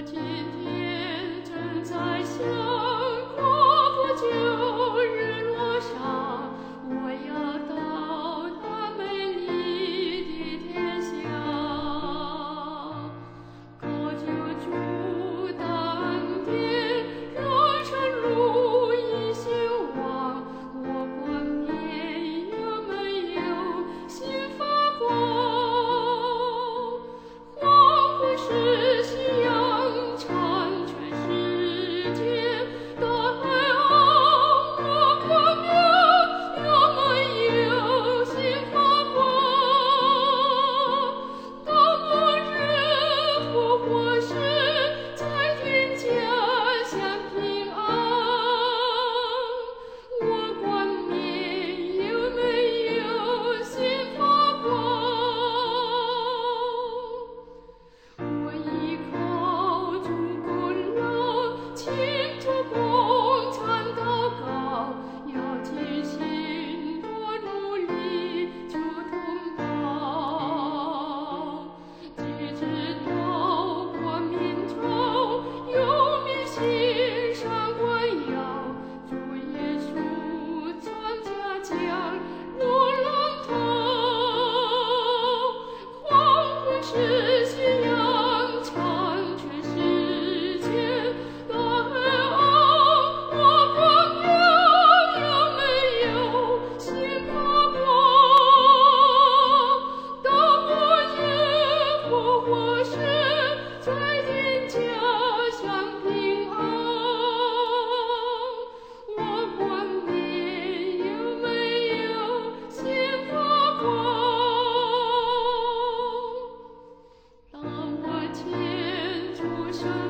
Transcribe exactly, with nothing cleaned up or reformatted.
今天正在想，过不久日落上，我要到那美丽的天下。可救主当天，让晨露已兴旺，我冠冕有没有心发光？黄昏时夕阳残全世界，大海岸我冠冕有没有心发光？当末日复活时，在天家乡平安，我冠冕有没有心发光？我依靠主功劳，庆祝共产祷告，要尽心多努力救同胞。即知道国民中有民心上关要，主耶稣全家将入浪头。黄昏时夕阳残全世界，大海岸我冠冕有没有心发光？当末日复活时，在天家乡平安，我冠冕有没有心发光？当我牵主手。